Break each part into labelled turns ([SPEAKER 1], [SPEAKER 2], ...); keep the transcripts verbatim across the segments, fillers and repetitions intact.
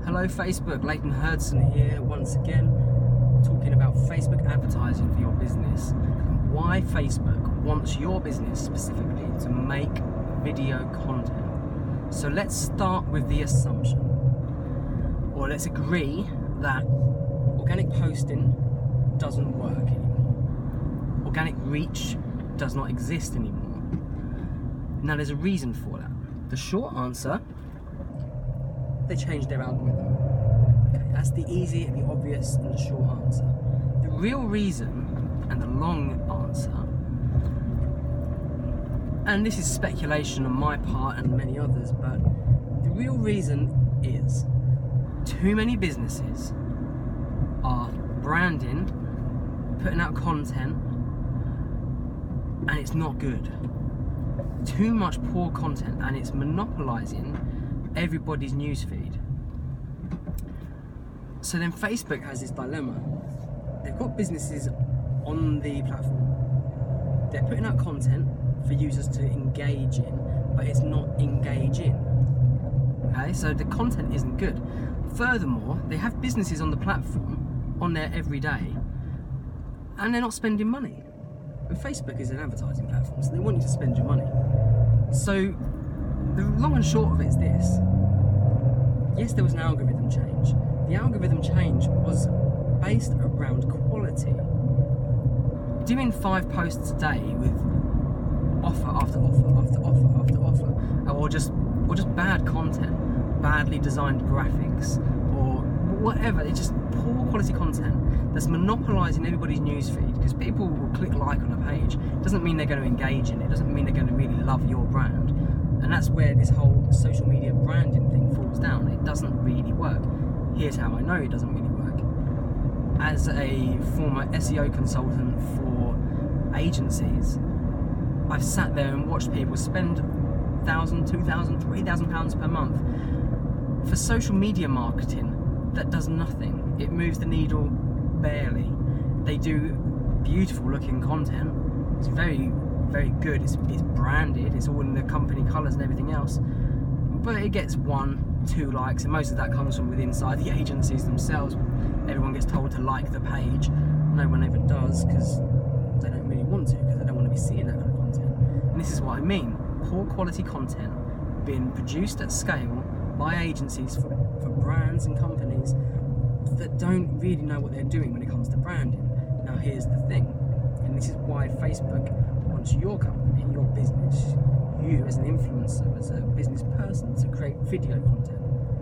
[SPEAKER 1] Hello Facebook, Leighton Hurdson here once again, talking about Facebook advertising for your business and why Facebook wants your business specifically to make video content. So let's start with the assumption, or let's agree that organic posting doesn't work anymore. Organic reach does not exist anymore. Now there's a reason for that. The short answer: they changed their algorithm. Okay, that's the easy, the obvious, and the short answer. The real reason, and the long answer, and this is speculation on my part and many others, but the real reason is too many businesses are branding, putting out content, and it's not good. Too much poor content, and it's monopolizing everybody's newsfeed. So then Facebook has this dilemma. They've got businesses on the platform. They're putting out content for users to engage in, but it's not engaging. Okay, so the content isn't good. Furthermore, they have businesses on the platform on there every day, and they're not spending money. But Facebook is an advertising platform, so they want you to spend your money. So the long and short of it is this. Yes, there was an algorithm change. The algorithm change was based around quality. Doing five posts a day with offer after offer after offer after offer, or just or just bad content, badly designed graphics, or whatever, it's just poor quality content that's monopolising everybody's newsfeed, because people will click like on a page. It doesn't mean they're going to engage in it. It doesn't mean they're going to really love your brand. And that's where this whole social media branding thing falls down. It doesn't really work. Here's how I know it doesn't really work. As a former S E O consultant for agencies, I've sat there and watched people spend one thousand, two thousand, three thousand pounds per month for social media marketing that does nothing. It moves the needle barely. They do beautiful looking content. It's very very good, it's, it's branded, it's all in the company colours and everything else, but it gets one, two likes, and most of that comes from within inside the agencies themselves. Everyone gets told to like the page. No one ever does, because they don't really want to, because they don't want to be seeing that kind of content. And this is what I mean. Poor quality content being produced at scale by agencies for, for brands and companies that don't really know what they're doing when it comes to branding. Now here's the thing, and this is why Facebook wants your company, your business, you as an influencer, as a business person, to create video content.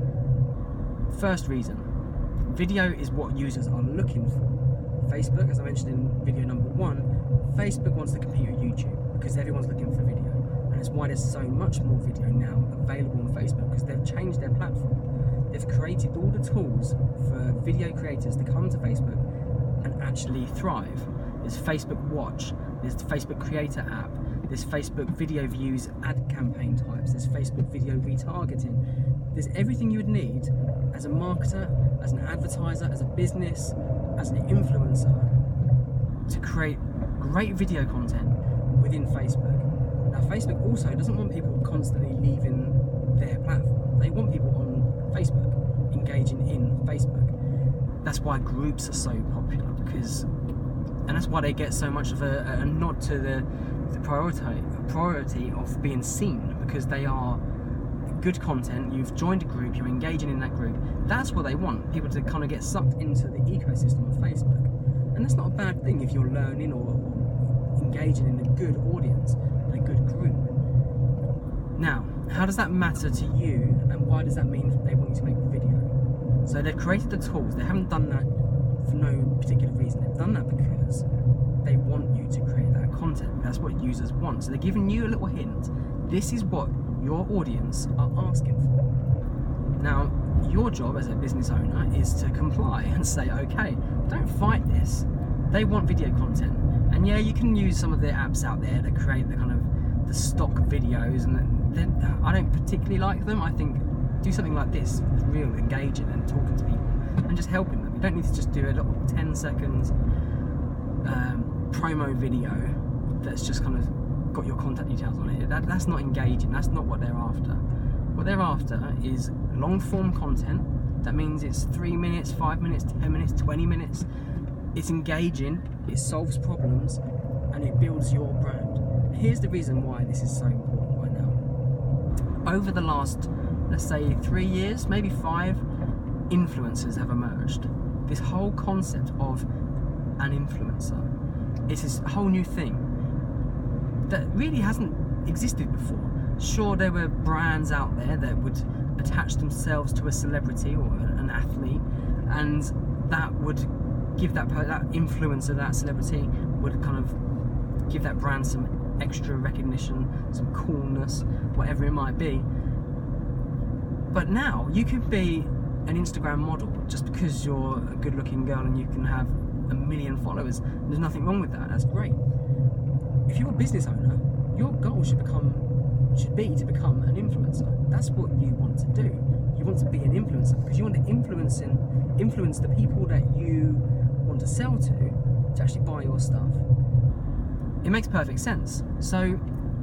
[SPEAKER 1] First reason, video is what users are looking for. Facebook, as I mentioned in video number one, Facebook wants to compete with YouTube because everyone's looking for video, and it's why there's so much more video now available on Facebook, because they've changed their platform. They've created all the tools for video creators to come to Facebook and actually thrive. There's Facebook Watch, there's the Facebook Creator app, there's Facebook Video Views ad campaign types, there's Facebook Video Retargeting. There's everything you would need as a marketer, as an advertiser, as a business, as an influencer to create great video content within Facebook. Now Facebook also doesn't want people constantly leaving their platform. They want people on Facebook, engaging in Facebook. That's why groups are so popular, because and that's why they get so much of a, a nod to the, the priority, priority of being seen, because they are good content. You've joined a group, you're engaging in that group. That's what they want, people to kind of get sucked into the ecosystem of Facebook. And that's not a bad thing if you're learning or, or engaging in a good audience and a good group. Now, how does that matter to you, and why does that mean they want you to make a video? So they've created the tools. They haven't done that for no particular reason. They've done that because they want you to create that content. That's what users want. So they're giving you a little hint. This is what your audience are asking for. Now, your job as a business owner is to comply and say, okay, don't fight this. They want video content. And yeah, you can use some of the apps out there that create the kind of the stock videos, and I don't particularly like them. I think do something like this, real engaging and talking to people and just helping them. You don't need to just do a little ten seconds um, promo video that's just kind of got your contact details on it. That, that's not engaging. That's not what they're after. What they're after is long form content That means it's three minutes, five minutes, ten minutes, twenty minutes. It's engaging, it solves problems, and it builds your brand. Here's the reason why this is so important right now. Over the last, let's say, three years, maybe five, influencers have emerged. This whole concept of an influencer is this whole new thing that really hasn't existed before. Sure, there were brands out there that would attach themselves to a celebrity or an athlete, and that would give that that influencer, that celebrity, would kind of give that brand some extra recognition, some coolness, whatever it might be. But now you could be an Instagram model just because you're a good-looking girl and you can have a million followers. There's nothing wrong with that. That's great. If you're a business owner, your goal should become should be to become an influencer. That's what you want to do. You want to be an influencer because you want to influence in, influence the people that you want to sell to to actually buy your stuff. It makes perfect sense. So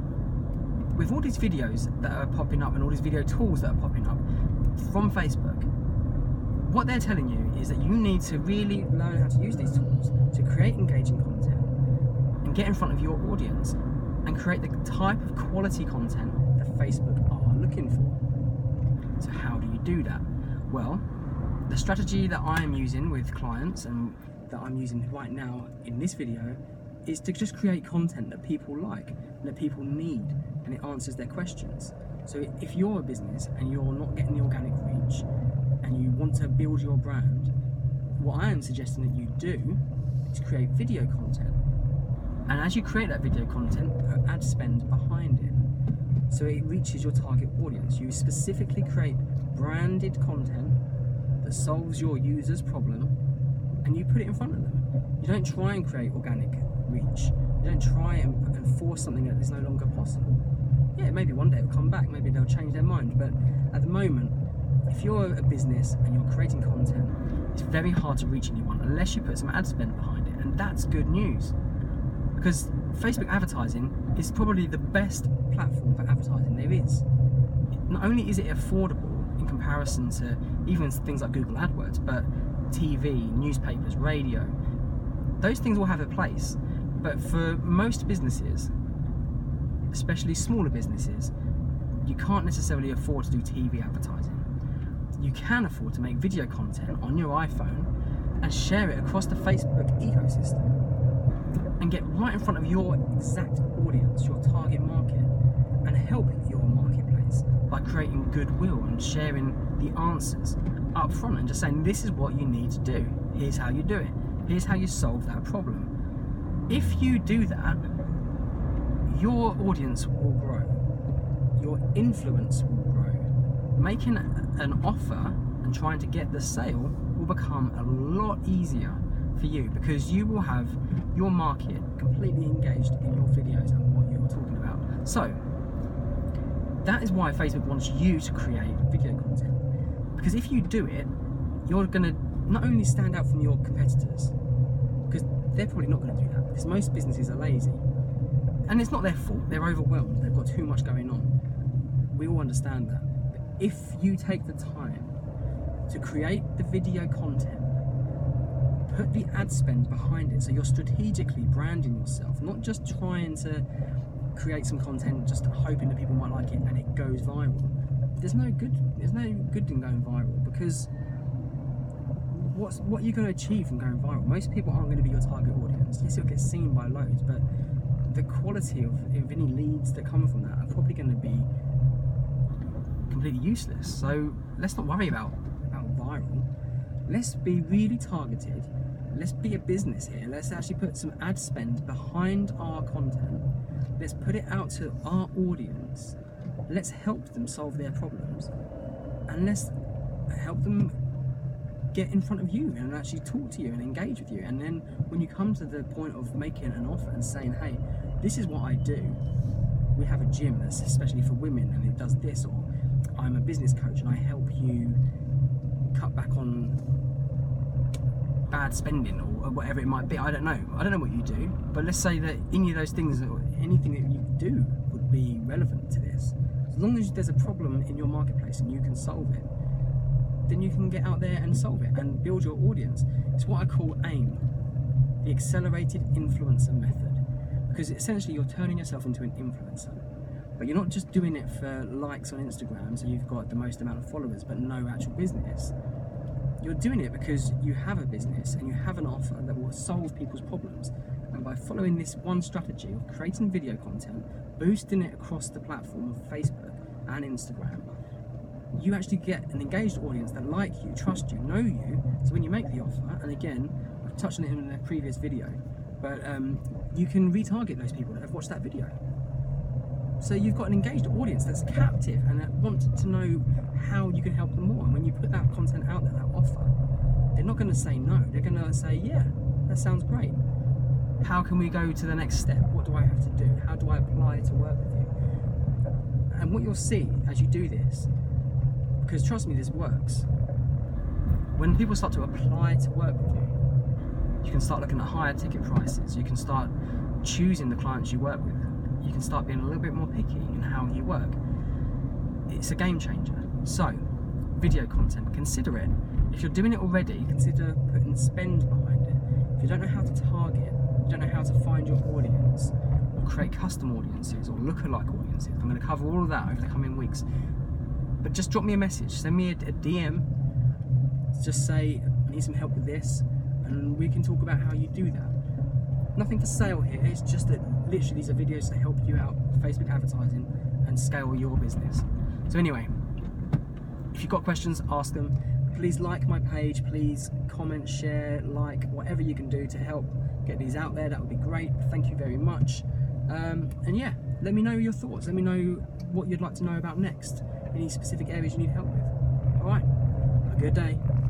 [SPEAKER 1] with all these videos that are popping up and all these video tools that are popping up from Facebook, what they're telling you is that you need to really learn how to use these tools to create engaging content and get in front of your audience and create the type of quality content that Facebook are looking for. So how do you do that? Well, the strategy that I am using with clients and that I'm using right now in this video is to just create content that people like and that people need, and it answers their questions. So if you're a business and you're not getting the organic reach and you want to build your brand, what I am suggesting that you do is create video content. And as you create that video content, put ad spend behind it so it reaches your target audience. You specifically create branded content that solves your user's problem and you put it in front of them. You don't try and create organic reach. You don't try and, and force something that is no longer possible. Yeah, maybe one day it'll come back, maybe they'll change their mind, but at the moment, if you're a business and you're creating content, it's very hard to reach anyone unless you put some ad spend behind it, and that's good news. Because Facebook advertising is probably the best platform for advertising there is. Not only is it affordable in comparison to even things like Google AdWords, but T V, newspapers, radio, those things all have a place. But for most businesses, especially smaller businesses, you can't necessarily afford to do T V advertising. You can afford to make video content on your iPhone and share it across the Facebook ecosystem and get right in front of your exact audience, your target market, and help your marketplace by creating goodwill and sharing the answers up front and just saying, this is what you need to do, here's how you do it, here's how you solve that problem. If you do that, your audience will grow, your influence will grow. Making an offer and trying to get the sale will become a lot easier for you because you will have your market completely engaged in your videos and what you're talking about. So that is why Facebook wants you to create video content, because if you do it, you're going to not only stand out from your competitors, because they're probably not going to do that, because most businesses are lazy, and it's not their fault, they're overwhelmed, they've got too much going on. We all understand that. But if you take the time to create the video content, put the ad spend behind it, so you're strategically branding yourself, not just trying to create some content just hoping that people might like it and it goes viral. There's no good there's no good in going viral, because what's what are you going to achieve from going viral? Most people aren't going to be your target audience. Yes, you'll get seen by loads, but the quality of, of any leads that come from that are probably going to be completely useless. So let's not worry about, about viral. Let's be really targeted. Let's be a business here. Let's actually put some ad spend behind our content. Let's put it out to our audience. Let's help them solve their problems. And let's help them get in front of you and actually talk to you and engage with you. And then when you come to the point of making an offer and saying, hey, this is what I do. We have a gym that's especially for women and it does this, or I'm a business coach and I help you cut back on bad spending or whatever it might be. I don't know. I don't know what you do, but let's say that any of those things or anything that you do would be relevant to this. As long as there's a problem in your marketplace and you can solve it, then you can get out there and solve it and build your audience. It's what I call AIM, the Accelerated Influencer Method, because essentially you're turning yourself into an influencer. But you're not just doing it for likes on Instagram, so you've got the most amount of followers but no actual business. You're doing it because you have a business and you have an offer that will solve people's problems. And by following this one strategy of creating video content, boosting it across the platform of Facebook and Instagram, you actually get an engaged audience that like you, trust you, know you. So when you make the offer, and again, I've touched on it in a previous video, but um, you can retarget those people that have watched that video. So you've got an engaged audience that's captive and that want to know how you can help them more. And when you put that content out there, that offer, they're not going to say no. They're going to say, yeah, that sounds great. How can we go to the next step? What do I have to do? How do I apply to work with you? And what you'll see as you do this, because trust me, this works. When people start to apply to work with you, you can start looking at higher ticket prices. You can start choosing the clients you work with. You can start being a little bit more picky in how you work. It's a game changer. So, video content, consider it. If you're doing it already, consider putting spend behind it. If you don't know how to target, you don't know how to find your audience, or create custom audiences, or lookalike audiences, I'm going to cover all of that over the coming weeks. But just drop me a message, send me a, a D M, just say, I need some help with this, and we can talk about how you do that. Nothing for sale here, it's just that literally these are videos to help you out with Facebook advertising and scale your business. So anyway, if you've got questions, ask them. Please like my page, please comment, share, like, whatever you can do to help get these out there, that would be great. Thank you very much. Um, and yeah, let me know your thoughts, let me know what you'd like to know about next, any specific areas you need help with. Alright, have a good day.